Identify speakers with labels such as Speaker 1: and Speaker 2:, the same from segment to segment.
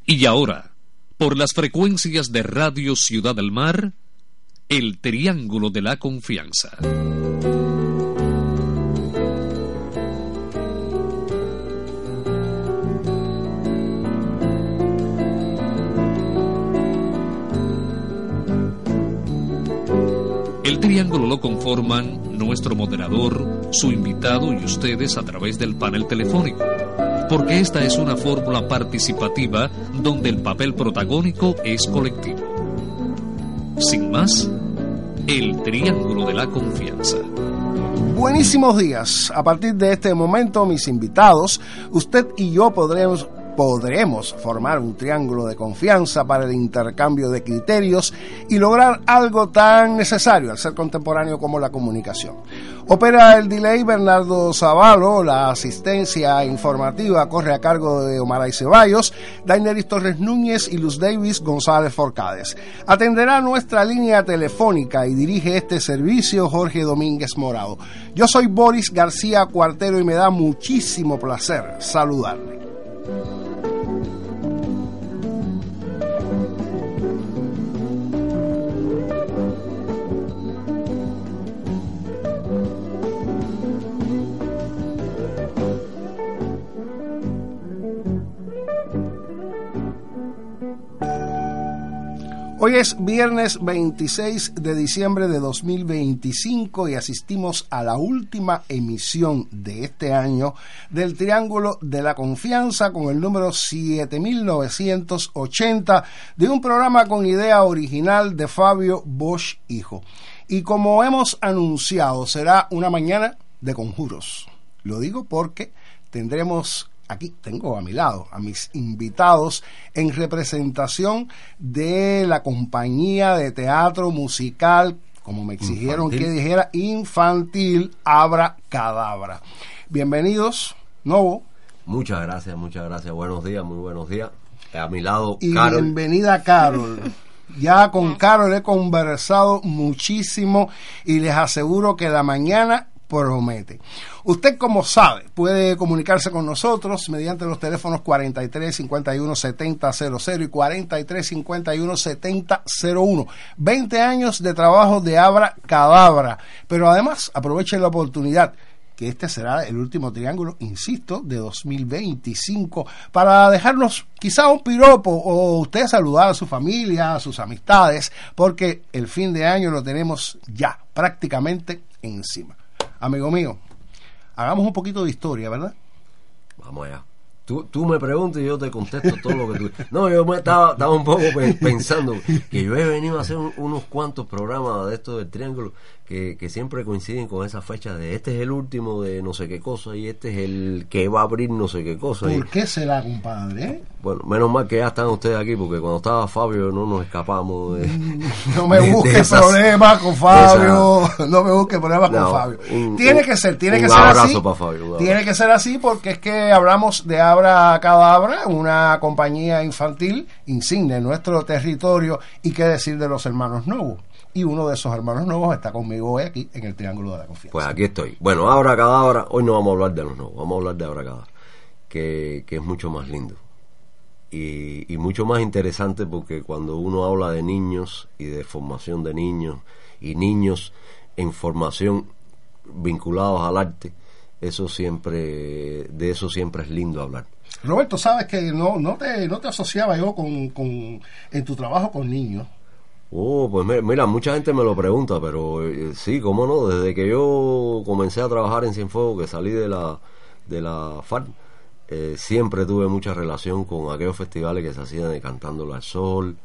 Speaker 1: Y ahora, por las frecuencias de Radio Ciudad del Mar, el Triángulo de la Confianza. El triángulo lo conforman nuestro moderador, su invitado y ustedes a través del panel telefónico, porque esta es una fórmula participativa donde el papel protagónico es colectivo. Sin más, el Triángulo de la Confianza.
Speaker 2: Buenísimos días. A partir de este momento, mis invitados, usted y yo podremos formar un triángulo de confianza para el intercambio de criterios y lograr algo tan necesario al ser contemporáneo como la comunicación. Opera el delay Bernardo Zavalo, la asistencia informativa corre a cargo de Omaray Ceballos, Daineris Torres Núñez y Luz Davis González Forcades. Atenderá nuestra línea telefónica y dirige este servicio Jorge Domínguez Morado. Yo soy Boris García Cuartero y me da muchísimo placer saludarle. Hoy es viernes 26 de diciembre de 2025 y asistimos a la última emisión de este año del Triángulo de la Confianza con el número 7980 de un programa con idea original de Fabio Bosch Hijo. Y como hemos anunciado, será una mañana de conjuros. Lo digo porque tendremos... Aquí tengo a mi lado a mis invitados en representación de la compañía de teatro musical, como me exigieron que dijera, infantil Abra Cadabra. Bienvenidos, Novo.
Speaker 3: Muchas gracias. Buenos días, muy buenos días. A mi lado,
Speaker 2: y
Speaker 3: Carol.
Speaker 2: Bienvenida, Carol. Ya con Carol he conversado muchísimo y les aseguro que la mañana promete. Usted, como sabe, puede comunicarse con nosotros mediante los teléfonos 43 51 70 00 y 43 51 70 01. 20 años de trabajo de Abra Cadabra, pero además aprovechen la oportunidad que este será el último triángulo, insisto, de 2025, para dejarnos quizá un piropo o usted saludar a su familia, a sus amistades, porque el fin de año lo tenemos ya prácticamente encima. Amigo mío, hagamos un poquito de historia, ¿verdad?
Speaker 3: Vamos allá. Tú me preguntas y yo te contesto todo lo que tú... No, yo estaba un poco pensando que yo he venido a hacer unos cuantos programas de estos del Triángulo que siempre coinciden con esa fecha de este es el último de no sé qué cosa y este es el que va a abrir no sé qué cosa.
Speaker 2: ¿Por qué será, compadre?
Speaker 3: Bueno, menos mal que ya están ustedes aquí, porque cuando estaba Fabio no nos escapamos de...
Speaker 2: No me busques problemas con Fabio, no me busques problemas con Fabio. Tiene que ser así. Un abrazo para Fabio. Tiene que ser así porque es que hablamos de Abra Cadabra, una compañía infantil insignia en nuestro territorio, y qué decir de los hermanos Novo. Y uno de esos hermanos nuevos está conmigo hoy aquí en el Triángulo de la Confianza.
Speaker 3: Pues aquí estoy. Bueno, Abra Cadabra, hoy no vamos a hablar de los nuevos, vamos a hablar de Abra Cadabra, que es mucho más lindo y mucho más interesante, porque cuando uno habla de niños y de formación de niños y niños en formación vinculados al arte, de eso siempre es lindo hablar.
Speaker 2: Roberto, sabes que no te asociaba yo en tu trabajo con niños.
Speaker 3: Oh, pues mira, mucha gente me lo pregunta, pero sí, cómo no, desde que yo comencé a trabajar en Cienfuegos, que salí de la FARC, siempre tuve mucha relación con aquellos festivales que se hacían de Cantándole al Sol,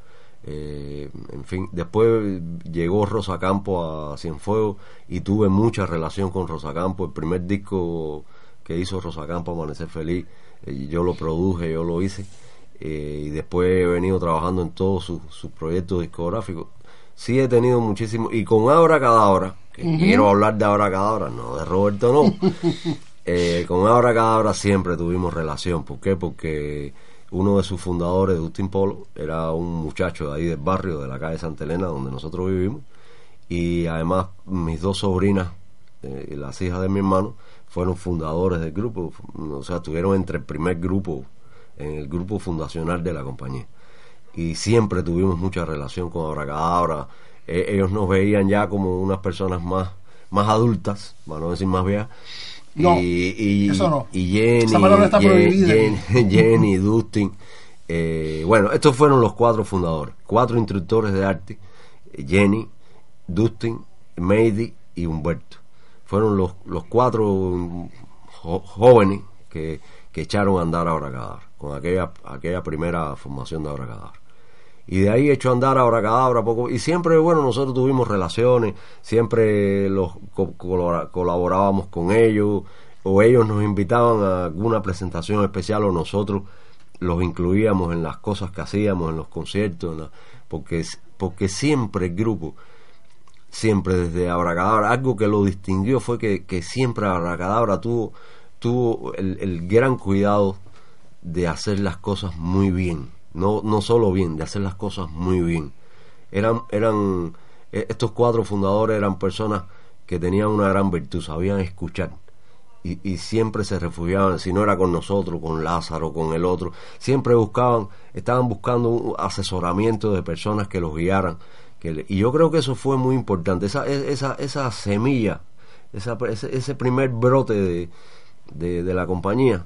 Speaker 3: en fin. Después llegó Rosa Campo a Cienfuegos y tuve mucha relación con Rosa Campo. El primer disco que hizo Rosa Campo, Amanecer Feliz, yo lo produje, yo lo hice. Y después he venido trabajando en todos sus proyectos discográficos. Sí he tenido muchísimo, y con Abra Cadabra, que quiero hablar de Abra Cadabra, no de Roberto, no. Con Abra Cadabra siempre tuvimos relación. ¿Por qué? Porque uno de sus fundadores, Dustin Polo, era un muchacho de ahí del barrio, de la calle Santa Elena, donde nosotros vivimos, y además mis dos sobrinas, las hijas de mi hermano, fueron fundadores del grupo. O sea, estuvieron entre el primer grupo en el grupo fundacional de la compañía. Y siempre tuvimos mucha relación con Abracadabra. Ellos nos veían ya como unas personas más adultas, para no decir más viejas.
Speaker 2: No,
Speaker 3: eso no. Y
Speaker 2: Esa palabra está prohibida.
Speaker 3: Jenny, Dustin. Bueno, estos fueron los 4 fundadores, 4 instructores de arte: Jenny, Dustin, Mady y Humberto. Fueron los 4 jóvenes que echaron a andar Abracadabra, con aquella primera formación de Abracadabra. Y de ahí echó a andar Abracadabra poco, y siempre, bueno, nosotros tuvimos relaciones, siempre colaborábamos con ellos, o ellos nos invitaban a alguna presentación especial, o nosotros los incluíamos en las cosas que hacíamos, en los conciertos, porque siempre el grupo, siempre desde Abracadabra, algo que lo distinguió fue que siempre Abracadabra tuvo el gran cuidado de hacer las cosas muy bien. No solo bien, de hacer las cosas muy bien. Estos 4 fundadores eran personas que tenían una gran virtud, sabían escuchar, y siempre se refugiaban, si no era con nosotros, con Lázaro, con el otro, siempre estaban buscando un asesoramiento de personas que los guiaran, y yo creo que eso fue muy importante, esa semilla, ese primer brote de la compañía.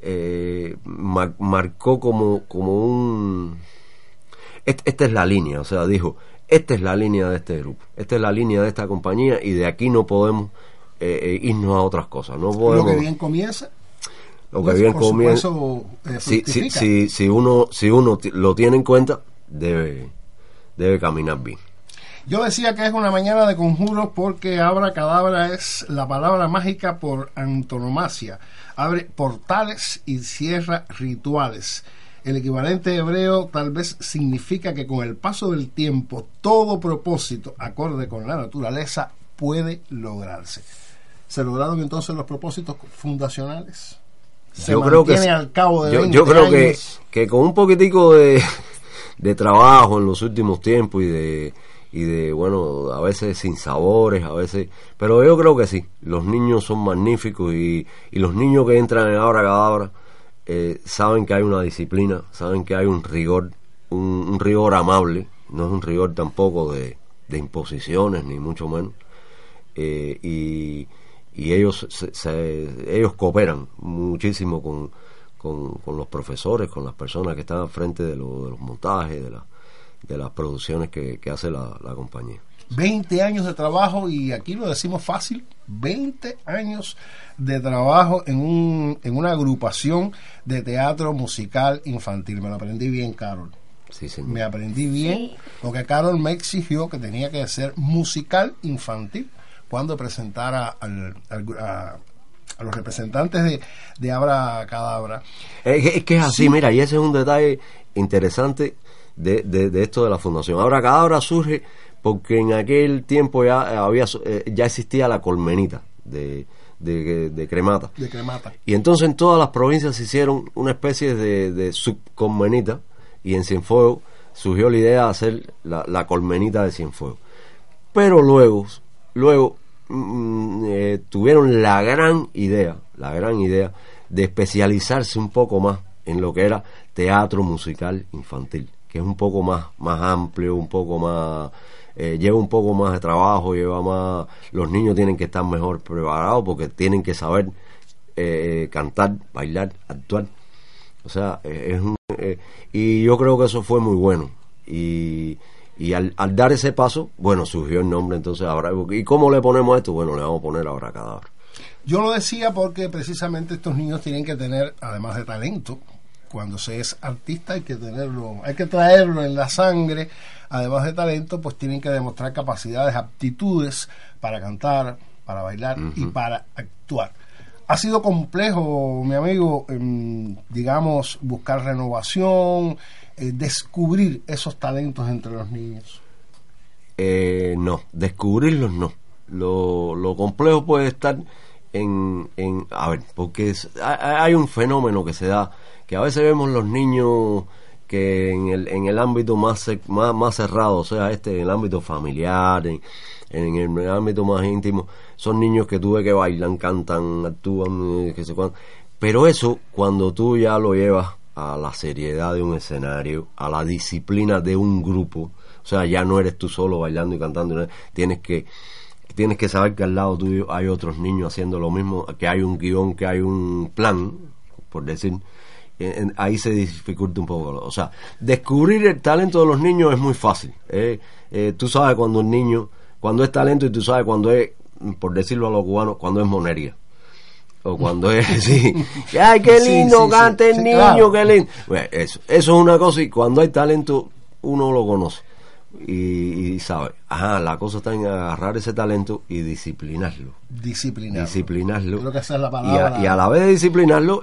Speaker 3: Marcó como un esta es la línea, o sea, dijo, esta es la línea de este grupo, esta es la línea de esta compañía, y de aquí no podemos irnos a otras cosas, no podemos.
Speaker 2: Lo que bien comienza,
Speaker 3: lo que bien comienza, si uno lo tiene en cuenta, debe caminar bien.
Speaker 2: Yo decía que es una mañana de conjuros porque Abracadabra es la palabra mágica por antonomasia. Abre portales y cierra rituales. El equivalente hebreo tal vez significa que con el paso del tiempo todo propósito acorde con la naturaleza puede lograrse. ¿Se lograron entonces los propósitos fundacionales?
Speaker 3: Yo creo que
Speaker 2: al cabo de 20
Speaker 3: yo creo
Speaker 2: años?
Speaker 3: que con un poquitico de trabajo en los últimos tiempos y de bueno, a veces sin sabores, a veces, pero yo creo que sí, los niños son magníficos, y los niños que entran en Abracadabra saben que hay una disciplina, saben que hay un rigor, un rigor amable, no es un rigor tampoco de imposiciones, ni mucho menos, y ellos ellos cooperan muchísimo con los profesores, con las personas que están al frente de los montajes, de las producciones que hace la compañía.
Speaker 2: 20 años de trabajo, y aquí lo decimos fácil, 20 años de trabajo en una agrupación de teatro musical infantil. Me lo aprendí bien, Carol.
Speaker 3: Sí, señor.
Speaker 2: Me aprendí bien, porque Carol me exigió que tenía que ser musical infantil cuando presentara a los representantes de Abracadabra.
Speaker 3: Es que es así, mira, y ese es un detalle interesante de esto de la fundación. Abracadabra surge porque en aquel tiempo ya existía la colmenita de Cremata.
Speaker 2: De Cremata.
Speaker 3: Y entonces en todas las provincias se hicieron una especie de subcolmenita, y en Cienfuegos surgió la idea de hacer la colmenita de Cienfuegos. Pero luego tuvieron la gran idea de especializarse un poco más en lo que era teatro musical infantil, que es un poco más amplio, un poco más, lleva un poco más de trabajo, los niños tienen que estar mejor preparados porque tienen que saber cantar, bailar, actuar, o sea, y yo creo que eso fue muy bueno, y al dar ese paso, bueno, surgió el nombre entonces ahora. ¿Y cómo le ponemos esto? Bueno, le vamos a poner Abracadabra.
Speaker 2: Yo lo decía porque precisamente estos niños tienen que tener, además de talento, cuando se es artista hay que traerlo en la sangre. Además de talento, pues tienen que demostrar capacidades, aptitudes para cantar, para bailar y para actuar. Ha sido complejo, mi amigo, digamos, buscar renovación, descubrir esos talentos entre los niños.
Speaker 3: No, descubrirlos no. Lo complejo puede estar a ver, porque hay un fenómeno que se da, que a veces vemos los niños que en el ámbito más cerrado, o sea, en el ámbito familiar, en el ámbito más íntimo, son niños que tú ves que bailan, cantan, actúan, que sé cuánto. Pero eso, cuando tú ya lo llevas a la seriedad de un escenario, a la disciplina de un grupo. O sea, ya no eres tú solo bailando y cantando, tienes que saber que al lado tuyo hay otros niños haciendo lo mismo, que hay un guión, que hay un plan, por decir. Ahí se dificulta un poco. O sea, descubrir el talento de los niños es muy fácil. Tú sabes cuando un niño, cuando es talento, y tú sabes cuando es, por decirlo a los cubanos, cuando es monería. O cuando es, sí, ¡ay, qué lindo canta el niño, claro! ¡Qué lindo! Bueno, eso es una cosa, y cuando hay talento, uno lo conoce. Y sabe, la cosa está en agarrar ese talento y disciplinarlo.
Speaker 2: Creo que esa es la palabra.
Speaker 3: Y a la vez de disciplinarlo,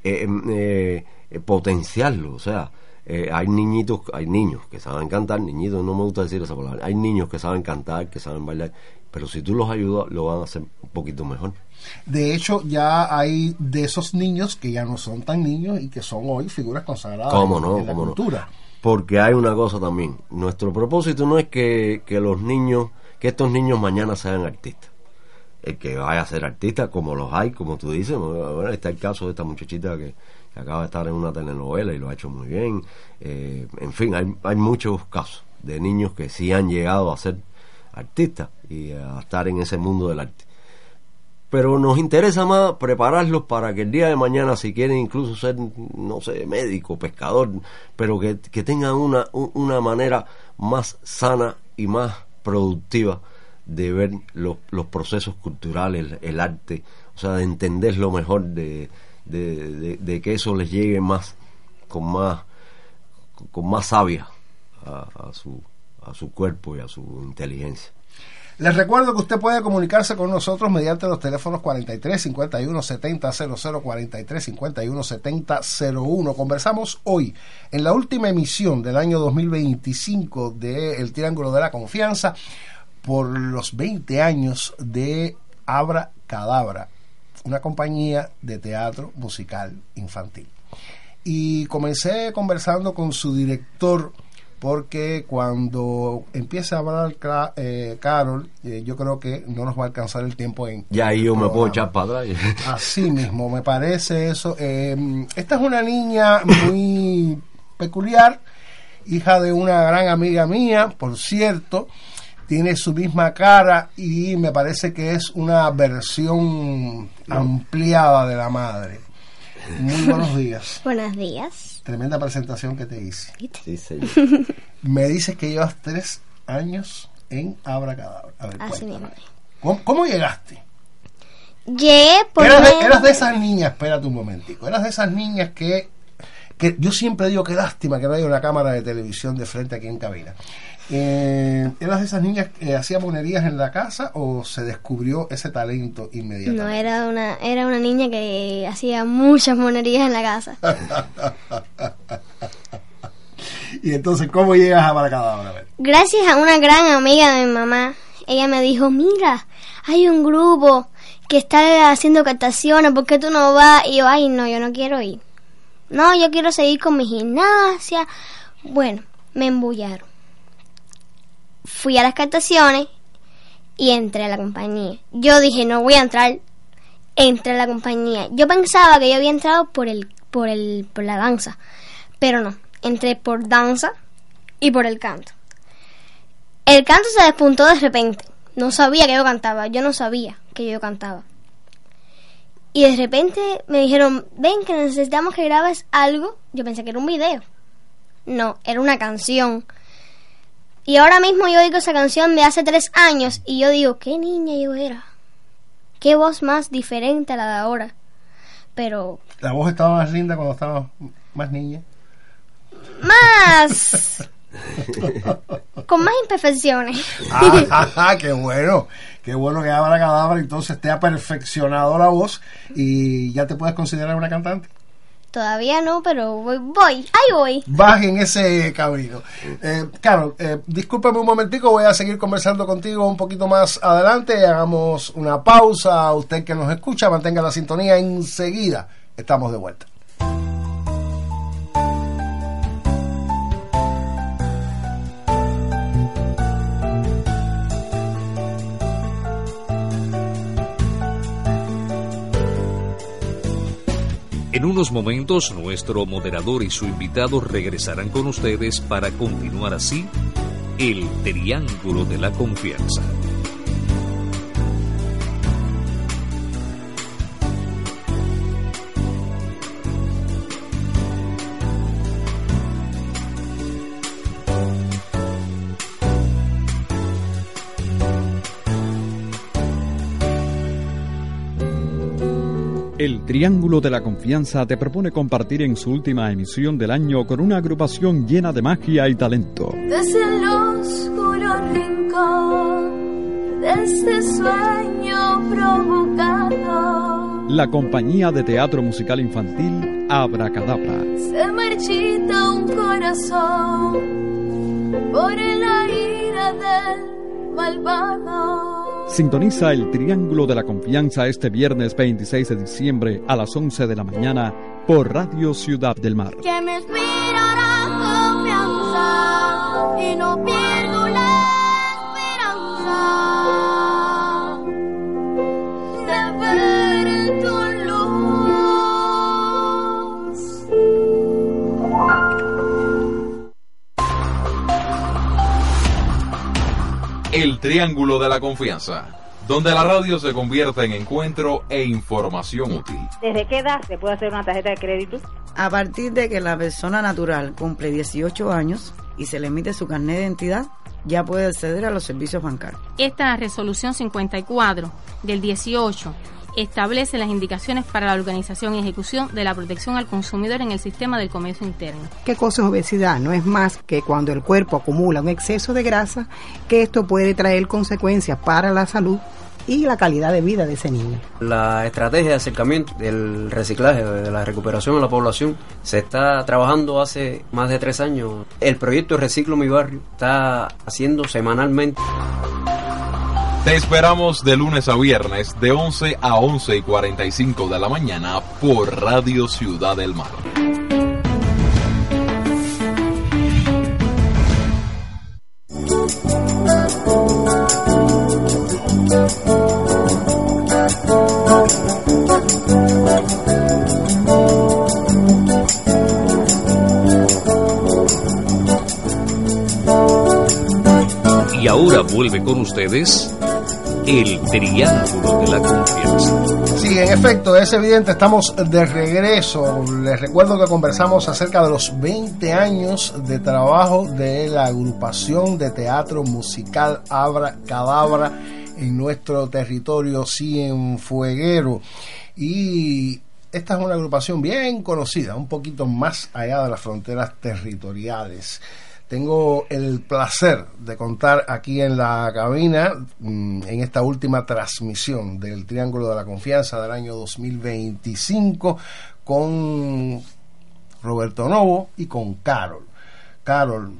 Speaker 3: potenciarlo. O sea, hay niños que saben cantar, niñitos, no me gusta decir esa palabra. Hay niños que saben cantar, que saben bailar, pero si tú los ayudas, lo van a hacer un poquito mejor.
Speaker 2: De hecho, ya hay de esos niños que ya no son tan niños y que son hoy figuras consagradas en la cultura.
Speaker 3: No. Porque hay una cosa también, nuestro propósito no es que estos niños mañana sean artistas. El que vaya a ser artista, como los hay, como tú dices, bueno, está el caso de esta muchachita que acaba de estar en una telenovela y lo ha hecho muy bien. En fin, hay muchos casos de niños que sí han llegado a ser artistas y a estar en ese mundo del arte. Pero nos interesa más prepararlos para que el día de mañana, si quieren incluso ser, no sé, médico, pescador, pero que tengan una manera más sana y más productiva de ver los procesos culturales, el arte, o sea, de entenderlo mejor, de que eso les llegue más con más savia a su cuerpo y a su inteligencia.
Speaker 2: Les recuerdo que usted puede comunicarse con nosotros mediante los teléfonos 43 51 70 00, 43 51 70 01. Conversamos hoy en la última emisión del año 2025 de El Triángulo de la Confianza por los 20 años de Abra Cadabra, una compañía de teatro musical infantil. Y comencé conversando con su director, porque cuando empiece a hablar Carol, yo creo que no nos va a alcanzar el tiempo en...
Speaker 3: Ya ahí yo me puedo echar para atrás.
Speaker 2: Así mismo, me parece eso. Esta es una niña muy peculiar, hija de una gran amiga mía, por cierto. Tiene su misma cara y me parece que es una versión ampliada de la madre. Muy buenos días.
Speaker 4: Buenos días.
Speaker 2: Tremenda presentación que te hice.
Speaker 3: Sí, señor.
Speaker 2: Me dices que llevas 3 años en Abra Cadabra. A ver,
Speaker 4: así mismo.
Speaker 2: ¿Cómo llegaste?
Speaker 4: Eras
Speaker 2: de esas niñas, espérate un momentico, eras de esas niñas que yo siempre digo que lástima que no haya una cámara de televisión de frente aquí en cabina. ¿Eras de esas niñas que hacía monerías en la casa o se descubrió ese talento inmediatamente?
Speaker 4: No, era una niña que hacía muchas monerías en la casa.
Speaker 2: Y entonces, ¿cómo llegas a Abra Cadabra?
Speaker 4: Gracias a una gran amiga de mi mamá. Ella me dijo, mira, hay un grupo que está haciendo captaciones, ¿por qué tú no vas? Y yo, ay, no, yo no quiero ir. No, yo quiero seguir con mi gimnasia. Bueno, me embullaron. Fui a las captaciones y entré a la compañía. Yo dije, no voy a entrar. Entré a la compañía. Yo pensaba que yo había entrado por la danza, pero no. Entré por danza y por el canto. El canto se despuntó de repente. No sabía que yo cantaba. Yo no sabía que yo cantaba. Y de repente me dijeron, ven que necesitamos que grabes algo. Yo pensé que era un video. No, era una canción. Y ahora mismo yo oigo esa canción de hace 3 años y yo digo, qué niña yo era. Qué voz más diferente a la de ahora. Pero...
Speaker 2: ¿La voz estaba más linda cuando estaba más niña?
Speaker 4: Más... con más imperfecciones.
Speaker 2: Qué bueno. Qué bueno que Abra Cadabra entonces te ha perfeccionado la voz y ya te puedes considerar una cantante.
Speaker 4: Todavía no, pero ahí voy.
Speaker 2: Vas en ese camino. Carol, discúlpame un momentico, voy a seguir conversando contigo un poquito más adelante. Hagamos una pausa. Usted que nos escucha, mantenga la sintonía. Enseguida estamos de vuelta.
Speaker 1: En unos momentos, nuestro moderador y su invitado regresarán con ustedes para continuar así el Triángulo de la Confianza.
Speaker 5: El Triángulo de la Confianza te propone compartir en su última emisión del año con una agrupación llena de magia y talento.
Speaker 6: Desde el oscuro rincón de este sueño provocado,
Speaker 5: La compañía de teatro musical infantil Abracadabra.
Speaker 6: se marchita un corazón por la ira del malvado.
Speaker 5: Sintoniza el Triángulo de la Confianza este viernes 26 de diciembre a las 11 de la mañana por Radio Ciudad del Mar.
Speaker 6: Que me inspirará confianza y no pierdo la esperanza de ver tu luz.
Speaker 7: El Triángulo de la Confianza, donde la radio se convierte en encuentro e información útil.
Speaker 8: ¿Desde qué edad se puede hacer una tarjeta de crédito?
Speaker 9: A partir de que la persona natural cumple 18 años y se le emite su carnet de identidad, ya puede acceder a los servicios bancarios.
Speaker 10: Esta resolución 54 del 18 establece las indicaciones para la organización y ejecución de la protección al consumidor en el sistema del comercio interno.
Speaker 11: ¿Qué cosa es obesidad? No es más que cuando el cuerpo acumula un exceso de grasa, que esto puede traer consecuencias para la salud y la calidad de vida de ese niño.
Speaker 12: La estrategia de acercamiento del reciclaje, de la recuperación de la población, se está trabajando hace más de 3 años. El proyecto Reciclo Mi Barrio está haciendo semanalmente.
Speaker 7: Te esperamos de lunes a viernes de 11 a 11:45 de la mañana por Radio Ciudad del Mar.
Speaker 1: Y ahora vuelve con ustedes el Triángulo de la Confianza.
Speaker 2: Sí, en efecto, es evidente, estamos de regreso. Les recuerdo que conversamos acerca de los 20 años de trabajo de la agrupación de teatro musical Abracadabra en nuestro territorio cienfueguero. Y esta es una agrupación bien conocida, un poquito más allá de las fronteras territoriales. Tengo el placer de contar aquí en la cabina, en esta última transmisión del Triángulo de la Confianza del año 2025, con Roberto Novo y con Carol. Carol,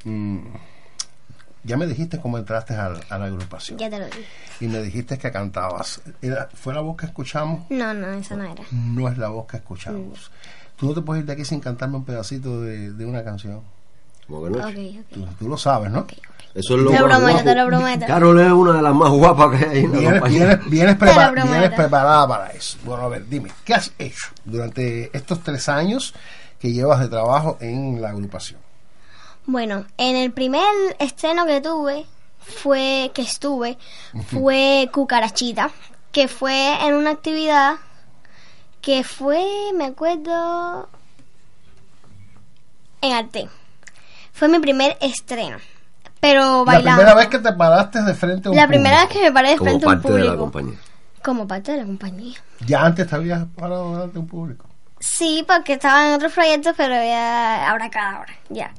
Speaker 2: ya me dijiste cómo entraste a la agrupación.
Speaker 4: Ya te lo dije.
Speaker 2: Y me dijiste que cantabas. ¿Fue la voz que escuchamos?
Speaker 4: No, esa no era.
Speaker 2: No es la voz que escuchamos. ¿Tú no te puedes ir de aquí sin cantarme un pedacito de una canción?
Speaker 3: Como que no.
Speaker 4: Okay.
Speaker 2: Tú lo sabes, ¿no?
Speaker 4: Okay.
Speaker 3: Eso es lo
Speaker 4: te
Speaker 3: más
Speaker 4: prometo,
Speaker 3: guapo.
Speaker 4: te lo prometo.
Speaker 3: Carol es una de las más guapas que hay en la compañía.
Speaker 2: Vienes preparada para eso. Bueno, a ver, dime, ¿qué has hecho durante estos 3 años que llevas de trabajo en la agrupación?
Speaker 4: Bueno, en el primer estreno que estuve fue Cucarachita, que fue en una actividad que fue, me acuerdo, en Arte. Fue mi primer estreno, pero bailando.
Speaker 2: La primera vez que te paraste de frente a un público.
Speaker 4: La primera vez que me paré de frente a un público.
Speaker 3: Como parte de la compañía.
Speaker 4: Como parte de la compañía.
Speaker 2: ¿Ya antes te habías parado delante de un público?
Speaker 4: Sí, porque estaba en otros proyectos, pero ya Abracadabra, ya.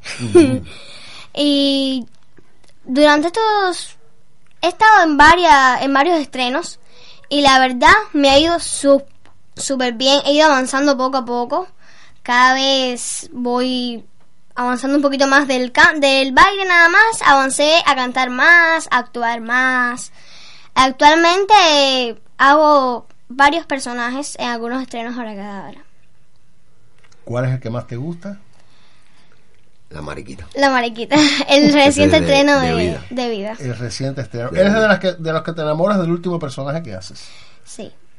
Speaker 4: Y durante estos... He estado en varios estrenos y la verdad me ha ido súper bien. He ido avanzando poco a poco. Cada vez voy avanzando un poquito más del baile nada más. Avancé a cantar más, a actuar más. Actualmente hago varios personajes en algunos estrenos Abracadabra.
Speaker 2: ¿Cuál es el que más te gusta?
Speaker 3: La mariquita.
Speaker 4: La mariquita, el reciente estreno
Speaker 3: de
Speaker 4: vida.
Speaker 2: El reciente estreno. ¿Eres de los que te enamoras del último personaje que haces?
Speaker 4: Sí.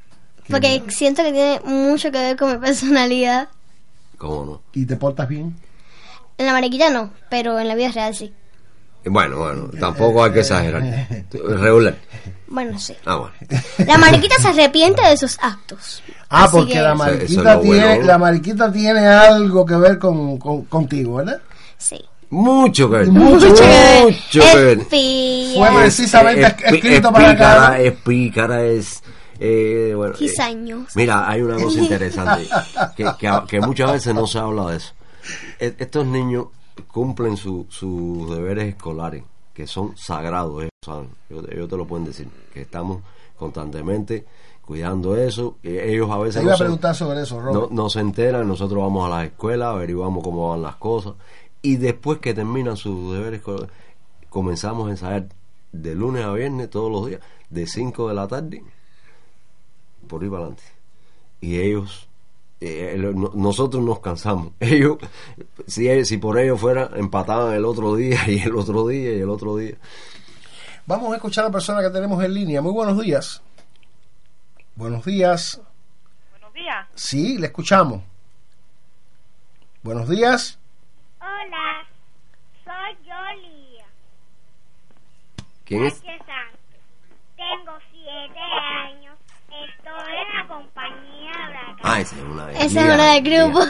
Speaker 4: Porque siento que tiene mucho que ver con mi personalidad.
Speaker 3: ¿Cómo no?
Speaker 2: ¿Y te portas bien?
Speaker 4: En la mariquita no, pero en la vida real sí.
Speaker 3: Bueno, tampoco hay que exagerar. Regular.
Speaker 4: Bueno, sí.
Speaker 3: Bueno.
Speaker 4: La mariquita se arrepiente de sus actos. Así
Speaker 2: Porque
Speaker 4: que-
Speaker 2: la mariquita la mariquita tiene algo que ver contigo, ¿verdad?
Speaker 4: Sí.
Speaker 3: Mucho que ver.
Speaker 2: Mucho que ver.
Speaker 3: Mucho que ver.
Speaker 2: Fue precisamente escrito para acá.
Speaker 3: Es pícara, es... bueno,
Speaker 4: Cizaños.
Speaker 3: mira, hay una cosa interesante que muchas veces no se habla de eso. Estos niños cumplen sus deberes escolares, que son sagrados, ¿saben? Ellos te lo pueden decir, que estamos constantemente cuidando eso. Ellos a veces
Speaker 2: Te iba a preguntar sobre eso, Robert.
Speaker 3: no se enteran. Nosotros vamos a las escuelas, averiguamos cómo van las cosas, y después que terminan sus deberes escolares, comenzamos a ensayar de lunes a viernes todos los días, de 5 de la tarde por ir para adelante. Y ellos, nosotros nos cansamos. Ellos, si por ellos fuera, empataban el otro día y el otro día y el otro día.
Speaker 2: Vamos a escuchar a la persona que tenemos en línea. Muy buenos días. Buenos días.
Speaker 13: Buenos días.
Speaker 2: Sí, le escuchamos. Buenos días.
Speaker 6: Hola, soy Yolia.
Speaker 3: ¿Quién es?
Speaker 6: Sánchez Santos. Tengo 7 años. Estoy en la compañía Braga.
Speaker 3: Esa es una de
Speaker 4: Esa es una del grupo.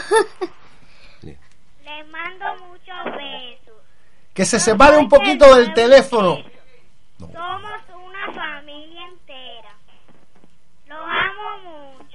Speaker 6: Les mando muchos besos.
Speaker 2: Que se separe un poquito del teléfono.
Speaker 6: Somos una familia entera. Los amo mucho.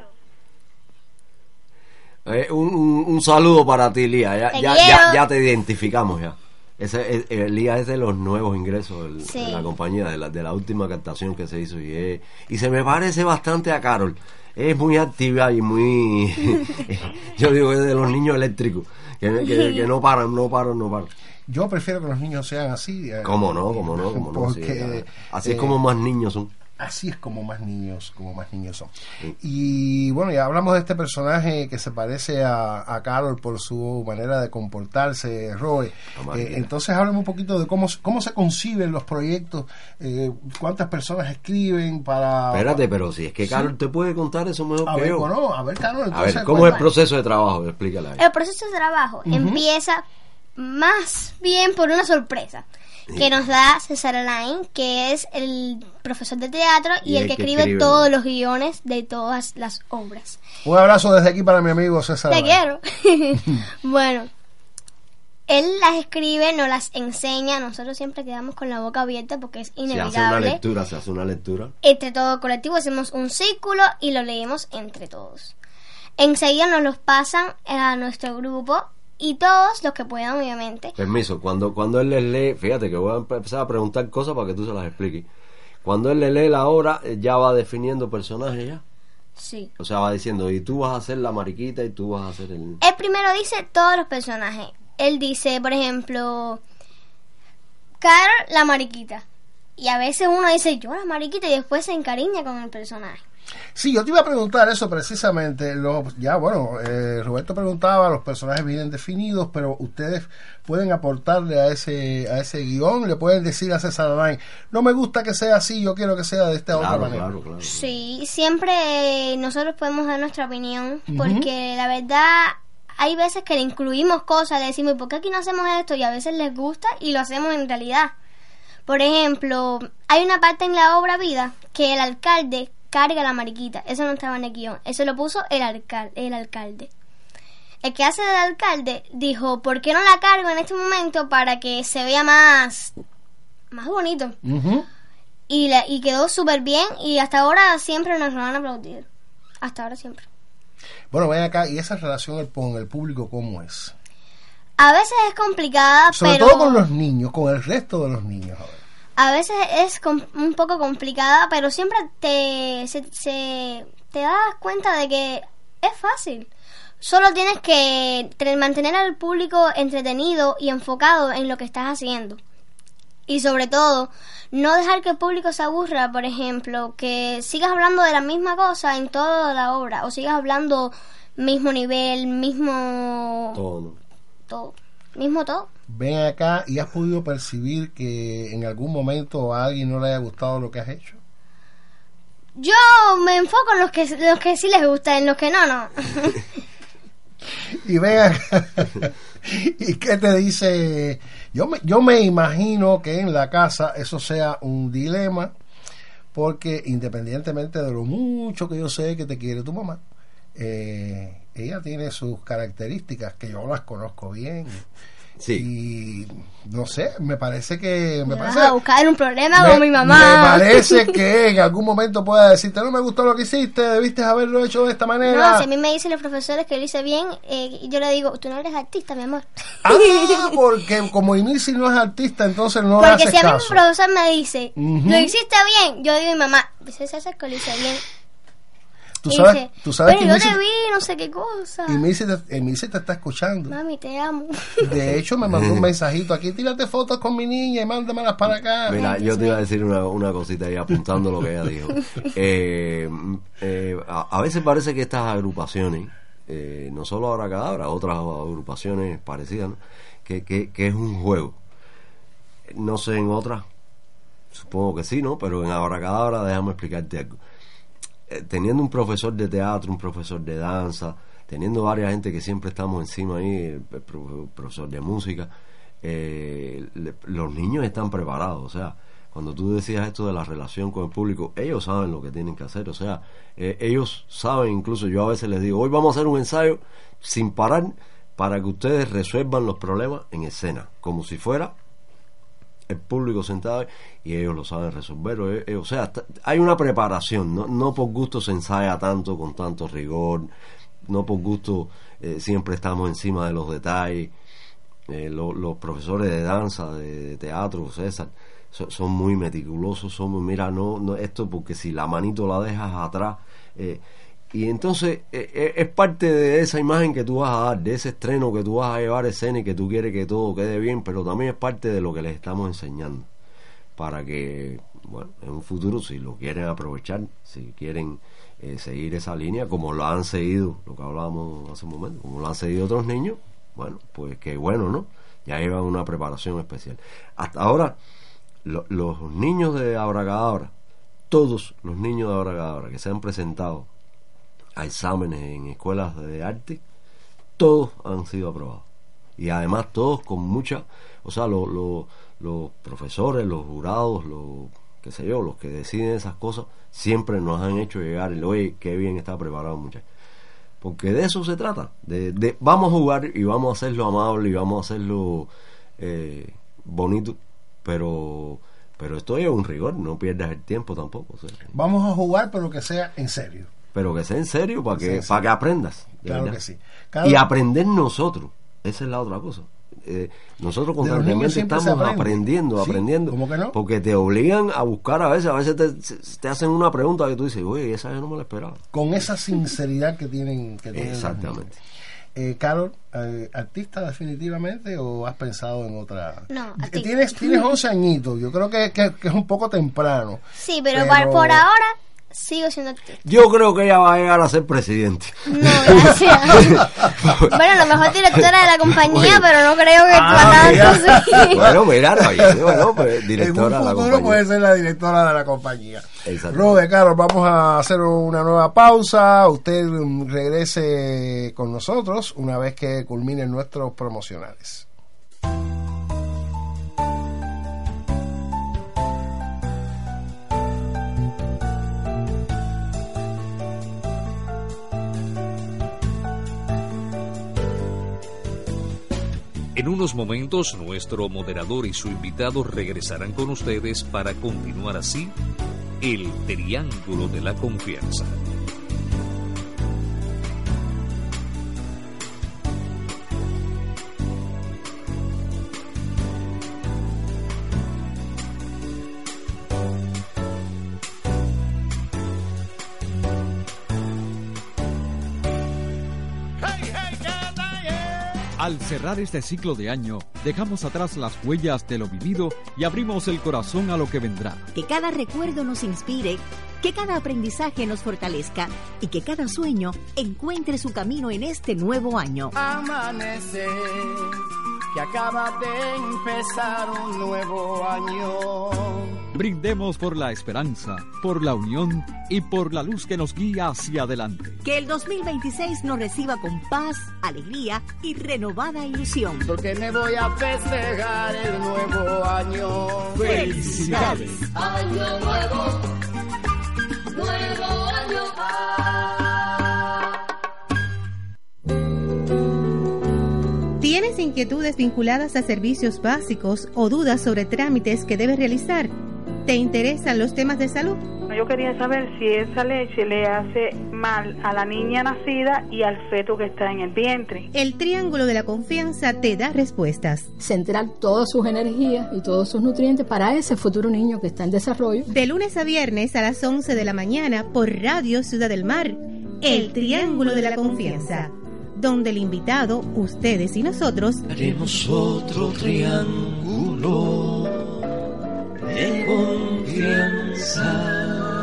Speaker 3: Un saludo para ti, Lía.
Speaker 4: Te
Speaker 3: Ya te identificamos ya. Lía es de los nuevos ingresos
Speaker 4: Sí.
Speaker 3: de la compañía, de la última captación que se hizo, y se me parece bastante a Carol. Es muy activa y muy yo digo, es de los niños eléctricos que no paran.
Speaker 2: Yo prefiero que los niños sean así.
Speaker 3: ¿Cómo no?
Speaker 2: Porque,
Speaker 3: Sí, así es como más niños son.
Speaker 2: Así es como más niños son. Y bueno, ya hablamos de este personaje que se parece a Carol por su manera de comportarse, Roe. Entonces háblame un poquito de cómo se conciben los proyectos, cuántas personas escriben para...
Speaker 3: Espérate, pero si es que Carol te puede contar eso mejor que yo.
Speaker 2: Bueno, a ver, Carol, entonces...
Speaker 3: A ver, ¿cómo es el proceso de trabajo? Explícala.
Speaker 4: El proceso de trabajo empieza más bien por una sorpresa que nos da César Alain, que es el profesor de teatro y el que escribe todos los guiones de todas las obras.
Speaker 2: Un abrazo desde aquí para mi amigo César
Speaker 4: Te
Speaker 2: Alain.
Speaker 4: quiero. Bueno, él las escribe, nos las enseña. Nosotros siempre quedamos con la boca abierta porque es inevitable.
Speaker 3: Se hace una lectura.
Speaker 4: Entre todo el colectivo hacemos un círculo y lo leemos entre todos. Enseguida nos los pasan a nuestro grupo y todos los que puedan, obviamente.
Speaker 3: Permiso, cuando él les lee, fíjate que voy a empezar a preguntar cosas para que tú se las expliques. Cuando él le lee la obra, ya va definiendo personajes ya.
Speaker 4: Sí.
Speaker 3: O sea, va diciendo, y tú vas a ser la mariquita y tú vas a ser el...
Speaker 4: Él primero dice todos los personajes. Él dice, por ejemplo, Carol, la mariquita. Y a veces uno dice, yo la mariquita, y después se encariña con el personaje.
Speaker 2: Sí, yo te iba a preguntar eso precisamente. Roberto preguntaba, los personajes vienen definidos, pero ustedes pueden aportarle a ese guión, le pueden decir a César Alain, no me gusta que sea así, yo quiero que sea de esta otra manera.
Speaker 3: Claro.
Speaker 4: Sí, siempre nosotros podemos dar nuestra opinión, porque la verdad hay veces que le incluimos cosas, le decimos, ¿por qué aquí no hacemos esto? Y a veces les gusta y lo hacemos en realidad. Por ejemplo, hay una parte en la obra Vida que el alcalde carga la mariquita. Eso no estaba en el guión. Eso lo puso el alcalde. El que hace del alcalde dijo, ¿por qué no la cargo en este momento para que se vea más bonito? Y quedó súper bien y hasta ahora siempre nos lo han aplaudido. Hasta ahora siempre.
Speaker 2: Bueno, ven acá, ¿y esa relación con el público cómo es?
Speaker 4: A veces es complicada,
Speaker 2: Sobre
Speaker 4: pero...
Speaker 2: todo con los niños, con el resto de los niños.
Speaker 4: A veces es un poco complicada, pero siempre te das cuenta de que es fácil. Solo tienes que mantener al público entretenido y enfocado en lo que estás haciendo. Y sobre todo, no dejar que el público se aburra, por ejemplo, que sigas hablando de la misma cosa en toda la obra, o sigas hablando mismo nivel, mismo todo.
Speaker 2: Ven acá, ¿y has podido percibir que en algún momento a alguien no le haya gustado lo que has hecho?
Speaker 4: Yo me enfoco en los que sí les gusta, en los que no.
Speaker 2: Y vean, ¿y qué te dice? Yo me imagino que en la casa eso sea un dilema, porque independientemente de lo mucho que yo sé que te quiere tu mamá, ella tiene sus características que yo las conozco bien.
Speaker 3: Sí.
Speaker 2: Y no sé, me parece que
Speaker 4: vas a buscar un problema con mi mamá.
Speaker 2: Me parece que en algún momento pueda decirte, no me gustó lo que hiciste, debiste haberlo hecho de esta manera.
Speaker 4: No, si a mí me dicen los profesores que lo hice bien, yo le digo, tú no eres artista, mi amor.
Speaker 2: Porque como Emilsi no es artista, entonces no le haces caso. Porque si a mí
Speaker 4: mi profesor me dice, lo hiciste bien, yo digo a mi mamá, dice César que lo hice bien.
Speaker 2: Tú sabes
Speaker 4: que yo te vi, no sé qué cosa.
Speaker 2: Y Emilsi te está escuchando.
Speaker 4: Mami, te amo.
Speaker 2: De hecho, me mandó un mensajito aquí, tírate fotos con mi niña y mándamelas para acá.
Speaker 3: Mira, yo te iba a decir una cosita ahí apuntando lo que ella dijo. A veces parece que estas agrupaciones, no solo Abracadabra, otras agrupaciones parecidas, ¿no? que es un juego. No sé en otras, supongo que sí, ¿no? Pero en Abracadabra déjame explicarte algo. Teniendo un profesor de teatro, un profesor de danza, teniendo varias gente que siempre estamos encima ahí, el profesor de música, los niños están preparados. O sea, cuando tú decías esto de la relación con el público, ellos saben lo que tienen que hacer. O sea, ellos saben, incluso yo a veces les digo, hoy vamos a hacer un ensayo sin parar para que ustedes resuelvan los problemas en escena, como si fuera el público sentado, y ellos lo saben resolver. O sea, hay una preparación, no por gusto se ensaya tanto, con tanto rigor, no por gusto siempre estamos encima de los detalles. Los profesores de danza, de teatro, César, son muy meticulosos, mira, no esto, porque si la manito la dejas atrás, y entonces es parte de esa imagen que tú vas a dar, de ese estreno que tú vas a llevar a escena y que tú quieres que todo quede bien, pero también es parte de lo que les estamos enseñando, para que, bueno, en un futuro, si lo quieren aprovechar, si quieren seguir esa línea, como lo han seguido, lo que hablábamos hace un momento, como lo han seguido otros niños, bueno, pues qué bueno, ¿no? Ya llevan una preparación especial. Hasta ahora, los niños de Abracadabra, todos los niños de Abracadabra que se han presentado a exámenes en escuelas de arte, todos han sido aprobados, y además todos con mucha, o sea, los profesores, los jurados, los que deciden esas cosas, siempre nos han hecho llegar el, oye, qué bien está preparado, muchachos, porque de eso se trata, de vamos a jugar y vamos a hacerlo amable y vamos a hacerlo bonito, pero esto es un rigor, no pierdas el tiempo tampoco, o sea,
Speaker 2: vamos a jugar, pero que sea en serio.
Speaker 3: Pero que sea en serio, para que aprendas.
Speaker 2: Claro que sí.
Speaker 3: Y aprender nosotros, esa es la otra cosa. Nosotros constantemente estamos aprendiendo.
Speaker 2: ¿Cómo que no?
Speaker 3: Porque te obligan a buscar, a veces te hacen una pregunta que tú dices, oye, esa yo no me la esperaba.
Speaker 2: Con esa sinceridad que tienen.
Speaker 3: Exactamente.
Speaker 2: Carol, ¿artista definitivamente o has pensado en otra?
Speaker 4: No,
Speaker 2: tienes 11 añitos, yo creo que es un poco temprano.
Speaker 4: Sí, pero por ahora sigo siendo artista.
Speaker 3: Yo creo que ella va a llegar a ser presidente.
Speaker 4: No, gracias. Bueno, a lo mejor directora de la compañía, pero no creo que tanto sí.
Speaker 3: Bueno, mira, pues, directora de la compañía.
Speaker 2: Puede ser la directora de la compañía. Robert, Carol, vamos a hacer una nueva pausa. Usted regrese con nosotros una vez que culminen nuestros promocionales.
Speaker 1: En unos momentos, nuestro moderador y su invitado regresarán con ustedes para continuar así el Triángulo de la Confianza.
Speaker 5: Al cerrar este ciclo de año, dejamos atrás las huellas de lo vivido y abrimos el corazón a lo que vendrá.
Speaker 13: Que cada recuerdo nos inspire, que cada aprendizaje nos fortalezca y que cada sueño encuentre su camino en este nuevo año.
Speaker 14: Amanecer
Speaker 2: que acaba de empezar un nuevo año.
Speaker 5: Brindemos por la esperanza, por la unión y por la luz que nos guía hacia adelante.
Speaker 13: Que el 2026 nos reciba con paz, alegría y renovada ilusión.
Speaker 2: Porque me voy a festejar el nuevo año.
Speaker 5: ¡Felicidades!
Speaker 14: Año nuevo, nuevo año.
Speaker 15: ¿Tienes inquietudes vinculadas a servicios básicos o dudas sobre trámites que debes realizar? ¿Te interesan los temas de salud?
Speaker 8: Yo quería saber si esa leche le hace mal a la niña nacida y al feto que está en el vientre.
Speaker 15: El Triángulo de la Confianza te da respuestas.
Speaker 16: Centrar todas sus energías y todos sus nutrientes para ese futuro niño que está en desarrollo.
Speaker 15: De lunes a viernes a las 11 de la mañana por Radio Ciudad del Mar. El Triángulo de la Confianza, donde el invitado, ustedes y nosotros,
Speaker 14: haremos otro triángulo de confianza.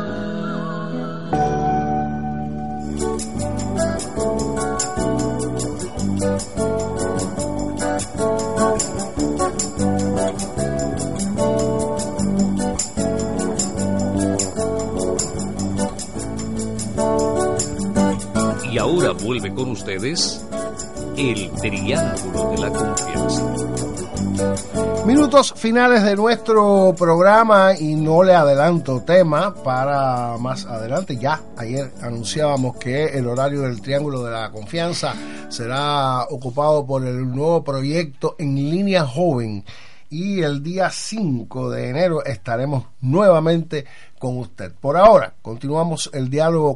Speaker 1: Y ahora vuelve con ustedes el Triángulo de la Confianza.
Speaker 2: Minutos finales de nuestro programa y no le adelanto tema para más adelante. Ya ayer anunciábamos que el horario del Triángulo de la Confianza será ocupado por el nuevo proyecto En Línea Joven y el día 5 de enero estaremos nuevamente con usted. Por ahora, continúo el diálogo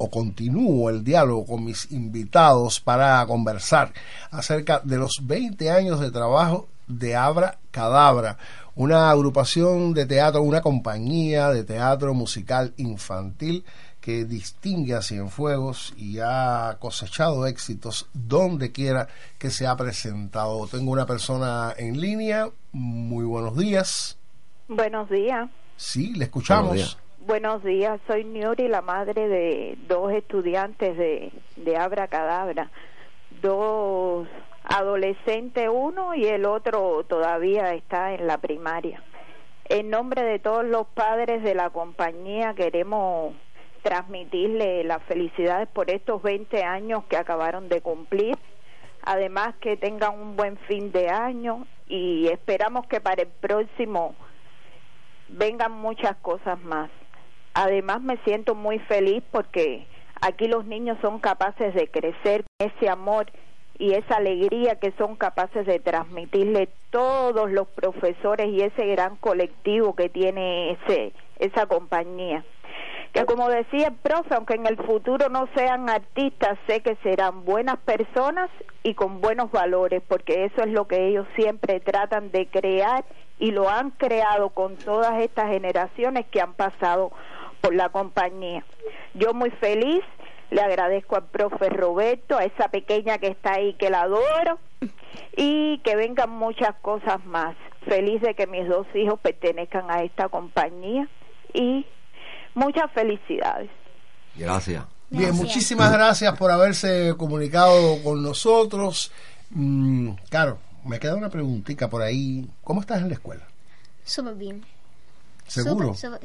Speaker 2: con mis invitados para conversar acerca de los 20 años de trabajo de Abra Cadabra, una agrupación de teatro, una compañía de teatro musical infantil que distingue a Cienfuegos y ha cosechado éxitos donde quiera que se ha presentado. Tengo una persona en línea. Muy buenos días.
Speaker 17: Buenos días.
Speaker 2: Sí, le escuchamos.
Speaker 17: Buenos días, soy Niuri, la madre de dos estudiantes de Abra Cadabra, dos adolescentes, uno y el otro todavía está en la primaria. En nombre de todos los padres de la compañía queremos transmitirle las felicidades por estos 20 años que acabaron de cumplir, además que tengan un buen fin de año y esperamos que para el próximo vengan muchas cosas más. Además me siento muy feliz porque aquí los niños son capaces de crecer con ese amor y esa alegría que son capaces de transmitirle todos los profesores y ese gran colectivo que tiene esa compañía. Que como decía el profe, aunque en el futuro no sean artistas, sé que serán buenas personas y con buenos valores, porque eso es lo que ellos siempre tratan de crear y lo han creado con todas estas generaciones que han pasado por la compañía. Yo muy feliz, le agradezco al profe Roberto, a esa pequeña que está ahí que la adoro y que vengan muchas cosas más. Feliz de que mis dos hijos pertenezcan a esta compañía y muchas felicidades.
Speaker 3: Gracias.
Speaker 2: Bien, muchísimas gracias por haberse comunicado con nosotros. Claro, me queda una preguntita por ahí. ¿Cómo estás en la escuela?
Speaker 4: Súper bien.
Speaker 2: ¿Seguro?
Speaker 4: Seguro.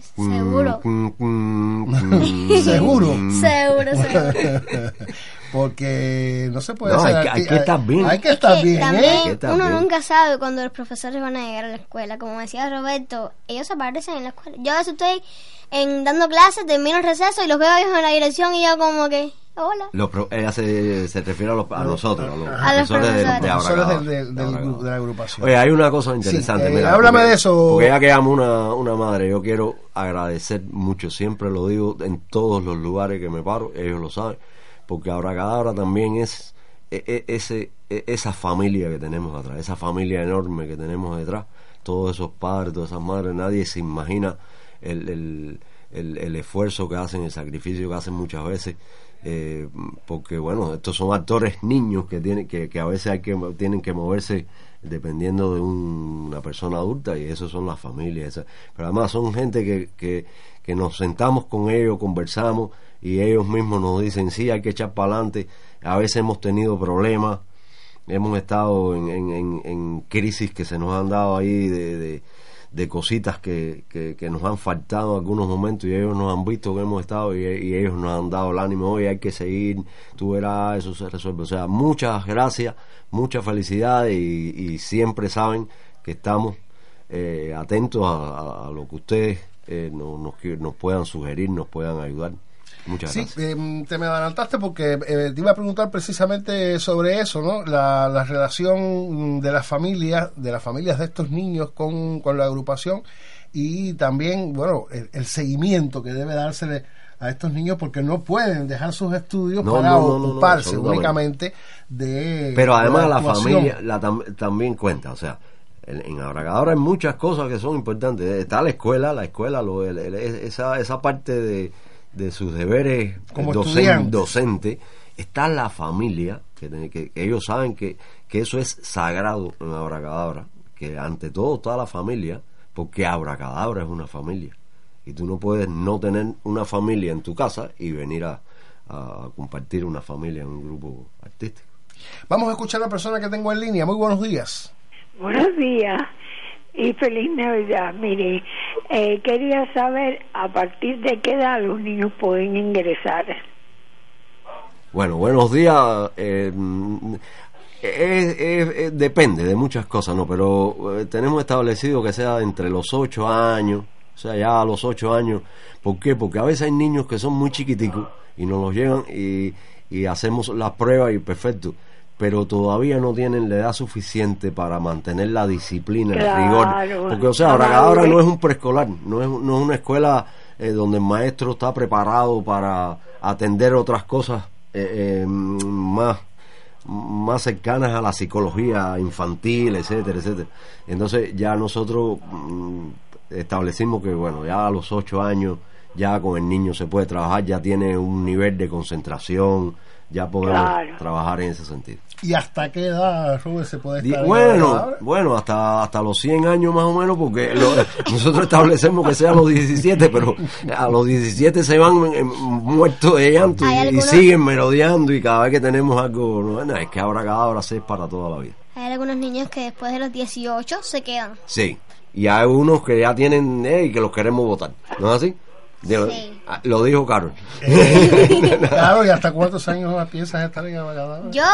Speaker 2: ¿Seguro?
Speaker 4: Seguro.
Speaker 2: Porque no se puede hacer.
Speaker 3: Hay que estar bien.
Speaker 2: Hay que estar bien.
Speaker 4: También uno nunca sabe cuando los profesores van a llegar a la escuela. Como decía Roberto, ellos aparecen en la escuela. Yo a veces estoy dando clases, termino el receso y los veo ellos en la dirección y yo como que... Hola.
Speaker 3: Ella se refiere a nosotros, a los
Speaker 2: profesores
Speaker 3: de Abra
Speaker 2: de la agrupación.
Speaker 3: Oye, hay una cosa interesante.
Speaker 2: Sí, háblame de eso.
Speaker 3: Porque ya que amo una madre, yo quiero agradecer mucho, siempre lo digo en todos los lugares que me paro, ellos lo saben, porque Abra Cadabra también es esa familia que tenemos atrás, esa familia enorme que tenemos detrás, todos esos padres, todas esas madres, nadie se imagina el esfuerzo que hacen, el sacrificio que hacen muchas veces. Porque bueno, estos son actores niños que tienen que a veces tienen que moverse dependiendo de una persona adulta, y eso son las familias, pero además son gente que nos sentamos con ellos, conversamos y ellos mismos nos dicen sí, hay que echar para adelante. A veces hemos tenido problemas hemos estado en crisis que se nos han dado ahí de cositas que nos han faltado en algunos momentos, y ellos nos han visto que hemos estado y ellos nos han dado el ánimo. Hoy hay que seguir, tú verás, eso se resuelve. O sea, muchas gracias, muchas felicidades, y siempre saben que estamos atentos a lo que ustedes nos puedan sugerir, nos puedan ayudar. Muchas gracias.
Speaker 2: Sí, te me adelantaste porque te iba a preguntar precisamente sobre eso, ¿no? La relación de las familias de estos niños con la agrupación, y también, bueno, el seguimiento que debe dársele a estos niños, porque no pueden dejar sus estudios para ocuparse únicamente de...
Speaker 3: Pero además la familia también cuenta, o sea, en Abracadabra hay muchas cosas que son importantes. Está la escuela, esa parte de sus deberes docente. Está la familia, que ellos saben que eso es sagrado en Abracadabra, que ante todo está la familia, porque Abracadabra es una familia, y tú no puedes no tener una familia en tu casa y venir a compartir una familia en un grupo artístico.
Speaker 2: Vamos a escuchar a la persona que tengo en línea. Muy buenos días.
Speaker 18: Buenos días y feliz Navidad. Mire, quería saber a partir de qué edad los niños pueden ingresar.
Speaker 3: Bueno, buenos días. Depende de muchas cosas, ¿no? Pero tenemos establecido que sea entre los 8 años, o sea, ya a los 8 años. ¿Por qué? Porque a veces hay niños que son muy chiquiticos y nos los llegan y hacemos las pruebas y perfecto, pero todavía no tienen la edad suficiente para mantener la disciplina, el rigor. Porque, o sea, Abracadabra no es un preescolar, no es una escuela donde el maestro está preparado para atender otras cosas más cercanas a la psicología infantil, etcétera, etcétera. Entonces ya nosotros establecimos que, bueno, ya a los 8 años ya con el niño se puede trabajar, ya tiene un nivel de concentración, ya podemos trabajar en ese sentido.
Speaker 2: ¿Y hasta qué edad, Rubén, se puede estar?
Speaker 3: Bueno, hasta los 100 años más o menos, porque nosotros establecemos que sea a los 17, pero a los 17 se van muertos de llanto y siguen merodeando, y cada vez que tenemos algo, bueno, es que Abracadabra es para toda la vida.
Speaker 4: Hay algunos niños que después de los 18 se quedan.
Speaker 3: Sí, y hay unos que ya tienen y que los queremos votar, ¿no es así? Sí. Lo dijo Carol.
Speaker 2: Claro, ¿y hasta cuántos años piensas estar en Abracadabra?
Speaker 4: Yo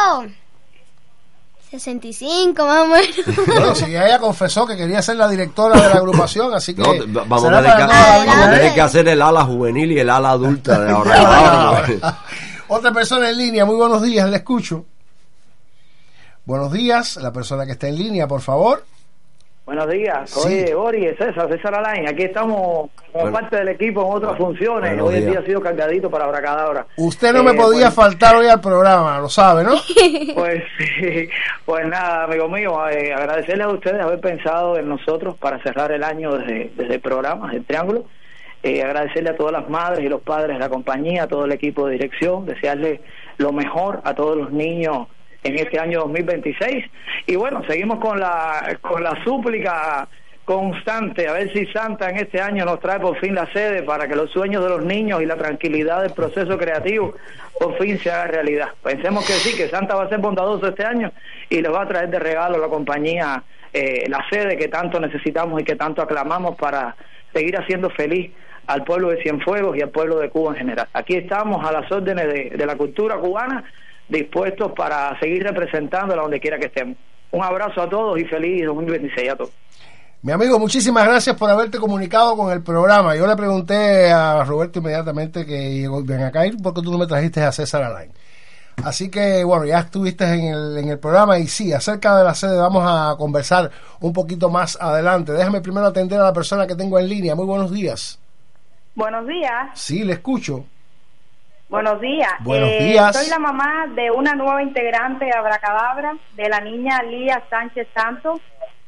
Speaker 4: 65 más o menos.
Speaker 2: Bueno, si ella confesó que quería ser la directora de la agrupación, así que
Speaker 3: vamos a tener que hacer el ala juvenil y el ala adulta de Abracadabra.
Speaker 2: Otra persona en línea. Muy buenos días, le escucho. Buenos días, la persona que está en línea, por favor.
Speaker 19: Buenos días, oye, Boris, César Alain, aquí estamos como parte del equipo en otras funciones. Hoy en día ha sido cargadito para Abracadabra.
Speaker 2: Usted no me podía faltar hoy al programa, lo sabe, ¿no?
Speaker 19: Pues sí, pues nada, amigo mío, agradecerles a ustedes haber pensado en nosotros para cerrar el año desde el programa, el Triángulo. Agradecerle a todas las madres y los padres de la compañía, a todo el equipo de dirección, desearles lo mejor a todos los niños en este año 2026, y bueno, seguimos con la súplica constante, a ver si Santa en este año nos trae por fin la sede para que los sueños de los niños y la tranquilidad del proceso creativo por fin se haga realidad. Pensemos que sí, que Santa va a ser bondadoso este año y les va a traer de regalo a la compañía la sede que tanto necesitamos y que tanto aclamamos para seguir haciendo feliz al pueblo de Cienfuegos y al pueblo de Cuba en general. Aquí estamos a las órdenes de la cultura cubana, dispuestos para seguir representándola donde quiera que estemos. Un abrazo a todos y feliz 2026 a todos.
Speaker 2: Mi amigo, muchísimas gracias por haberte comunicado con el programa. Yo le pregunté a Roberto inmediatamente que ven acá, ¿por qué tú no me trajiste a César Alain? Así que, bueno, ya estuviste en el programa, y sí, acerca de la sede vamos a conversar un poquito más adelante. Déjame primero atender a la persona que tengo en línea. Muy buenos días.
Speaker 20: Buenos días.
Speaker 2: Sí, le escucho.
Speaker 20: Buenos días.
Speaker 2: Buenos días.
Speaker 20: Soy la mamá de una nueva integrante de Abracadabra, de la niña Lía Sánchez Santos.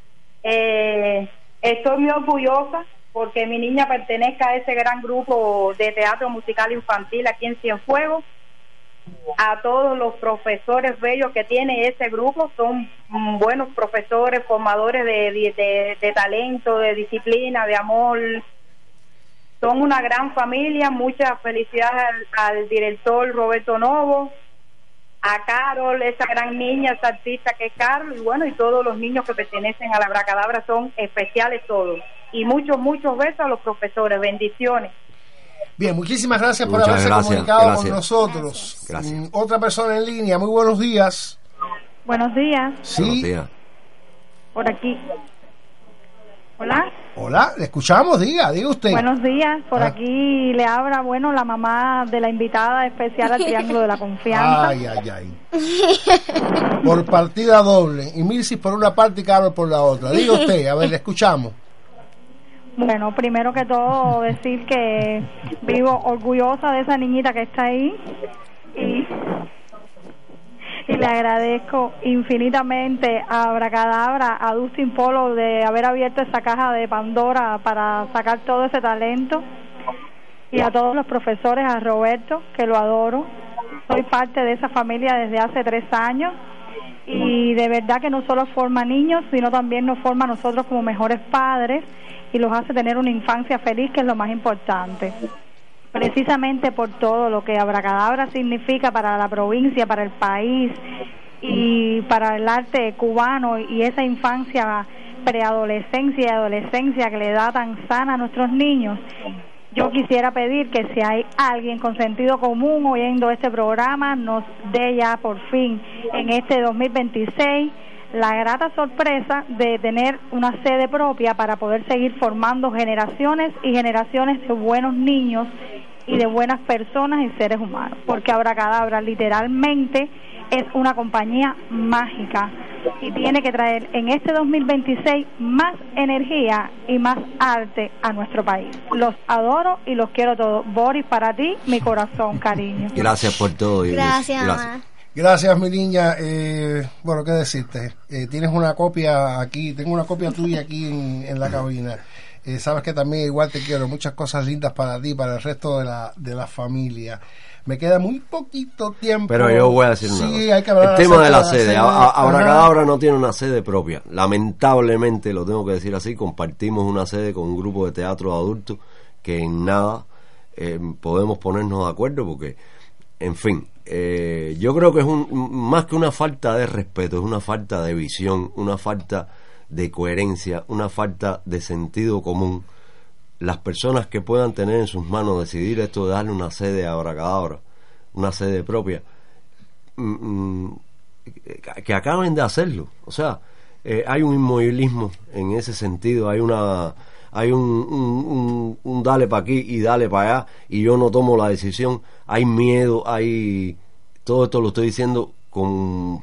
Speaker 20: Estoy muy orgullosa porque mi niña pertenezca a ese gran grupo de teatro musical infantil aquí en Cienfuegos. A todos los profesores bellos que tiene ese grupo, son buenos profesores, formadores de talento, de disciplina, de amor. Son una gran familia. Muchas felicidades al director Roberto Novo, a Carol, esa gran niña, esa artista que es Carol, y bueno, y todos los niños que pertenecen a la Abracadabra son especiales todos. Y muchos besos a los profesores, bendiciones.
Speaker 2: Bien, muchísimas gracias por haberse comunicado con nosotros. Gracias. Otra persona en línea, muy buenos días.
Speaker 21: Buenos días.
Speaker 2: Sí.
Speaker 3: Buenos días.
Speaker 21: Por aquí. Hola.
Speaker 2: Hola, le escuchamos, diga usted.
Speaker 21: Buenos días, por aquí le habla, la mamá de la invitada especial al Triángulo de la Confianza.
Speaker 2: Ay. Por partida doble, y Milsis por una parte y Carol por la otra. Diga usted, a ver, le escuchamos.
Speaker 21: Bueno, primero que todo decir que vivo orgullosa de esa niñita que está ahí y le agradezco infinitamente a Abracadabra, a Dustin Polo de haber abierto esa caja de Pandora para sacar todo ese talento, y a todos los profesores, a Roberto, que lo adoro. Soy parte de esa familia desde hace 3 años y de verdad que no solo forma niños, sino también nos forma a nosotros como mejores padres y los hace tener una infancia feliz, que es lo más importante. Precisamente por todo lo que Abracadabra significa para la provincia, para el país y para el arte cubano, y esa infancia, preadolescencia y adolescencia que le da tan sana a nuestros niños. Yo quisiera pedir que si hay alguien con sentido común oyendo este programa, nos dé ya por fin en este 2026 la grata sorpresa de tener una sede propia para poder seguir formando generaciones y generaciones de buenos niños y de buenas personas y seres humanos, porque Abracadabra literalmente es una compañía mágica y tiene que traer en este 2026 más energía y más arte a nuestro país. Los adoro y los quiero todos. Boris, para ti, mi corazón, cariño.
Speaker 3: Gracias por todo.
Speaker 4: Gracias, mamá.
Speaker 2: Gracias, mi niña. Bueno, ¿qué decirte? Tienes una copia aquí, tengo una copia tuya aquí en la cabina. Sabes que también igual te quiero, muchas cosas lindas para ti, para el resto de la familia. Me queda muy poquito tiempo.
Speaker 3: Pero yo voy a decir
Speaker 2: hay que hablar
Speaker 3: el tema de la sede. Abracadabra no tiene una sede propia. Lamentablemente, lo tengo que decir así, compartimos una sede con un grupo de teatro de adultos que en nada podemos ponernos de acuerdo porque, en fin, yo creo que es más que una falta de respeto, es una falta de visión, una falta de coherencia, una falta de sentido común. Las personas que puedan tener en sus manos decidir esto de darle una sede a Abracadabra, una sede propia, que acaben de hacerlo. O sea, hay un inmovilismo en ese sentido, hay un dale para aquí y dale para allá y yo no tomo la decisión, hay miedo, hay todo esto lo estoy diciendo con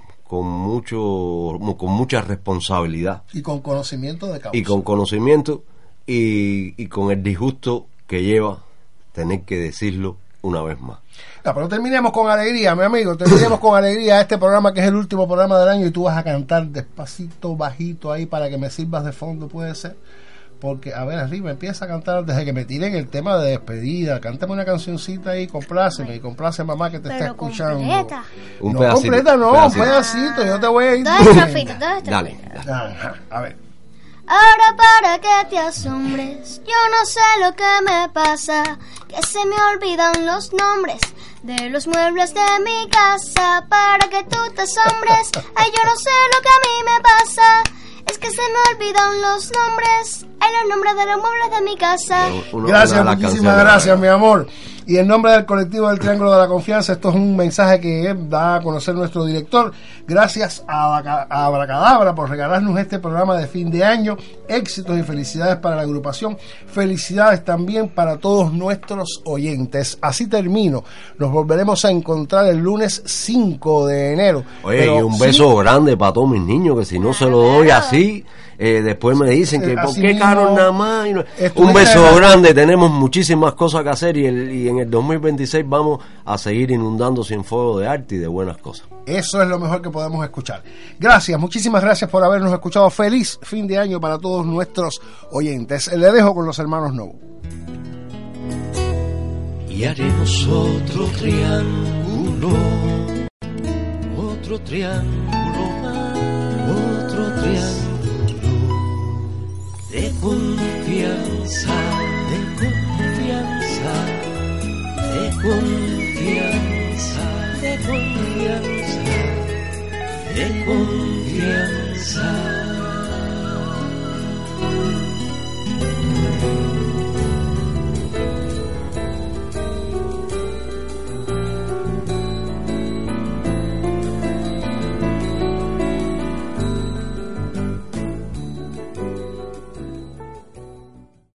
Speaker 3: mucha responsabilidad
Speaker 2: y con conocimiento de causa.
Speaker 3: Y con conocimiento y con el disgusto que lleva tener que decirlo una vez más.
Speaker 2: Pero terminemos con alegría, mi amigo, terminemos con alegría este programa que es el último programa del año y tú vas a cantar despacito, bajito ahí para que me sirvas de fondo, puede ser. Porque, a ver, arriba empieza a cantar desde que me tiren el tema de despedida. Cántame una cancioncita ahí, compláceme, y complace mamá que te está escuchando.
Speaker 4: Completa.
Speaker 2: Un pedacito, yo te voy a ir.
Speaker 3: Dale.
Speaker 2: Ajá, a ver.
Speaker 4: Ahora para que te asombres, yo no sé lo que me pasa, que se me olvidan los nombres de los muebles de mi casa. Para que tú te asombres, ay, yo no sé lo que a mí me pasa, es que se me olvidan los nombres, los nombres de los muebles de mi casa.
Speaker 2: Gracias, muchísimas gracias, mi amor. Y en nombre del colectivo del Triángulo de la Confianza, esto es un mensaje que da a conocer nuestro director. Gracias a Abracadabra por regalarnos este programa de fin de año. Éxitos y felicidades para la agrupación. Felicidades también para todos nuestros oyentes. Así termino. Nos volveremos a encontrar el lunes 5 de enero.
Speaker 3: Oye, y un beso grande para todos mis niños, que si no se lo doy así, después me dicen que ¿por qué Carol nada más? Un beso grande, tenemos muchísimas cosas que hacer y en el 2026 vamos a seguir inundando Cienfuegos de arte y de buenas cosas.
Speaker 2: Eso es lo mejor que podemos escuchar. Gracias, muchísimas gracias por habernos escuchado. Feliz fin de año para todos nuestros oyentes. Le dejo con los hermanos Novo.
Speaker 14: Y haremos otro triángulo más, otro triángulo de confianza, de confianza, de confianza. de confianza.